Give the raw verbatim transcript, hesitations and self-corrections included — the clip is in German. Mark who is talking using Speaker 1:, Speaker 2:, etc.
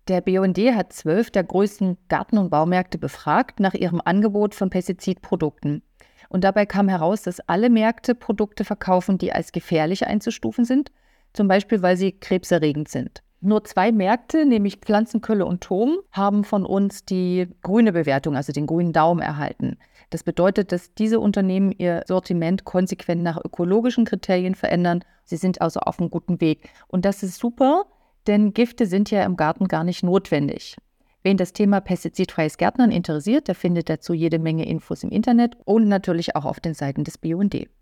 Speaker 1: Der B U N D hat zwölf der größten Garten- und Baumärkte befragt nach ihrem Angebot von Pestizidprodukten. Und dabei kam heraus, dass alle Märkte Produkte verkaufen, die als gefährlich einzustufen sind, zum Beispiel weil sie krebserregend sind. Nur zwei Märkte, nämlich Pflanzenkölle und Tom, haben von uns die grüne Bewertung, also den grünen Daumen erhalten. Das bedeutet, dass diese Unternehmen ihr Sortiment konsequent nach ökologischen Kriterien verändern. Sie sind also auf einem guten Weg. Und das ist super, denn Gifte sind ja im Garten gar nicht notwendig. Wen das Thema pestizidfreies Gärtnern interessiert, der findet dazu jede Menge Infos im Internet und natürlich auch auf den Seiten des B U N D.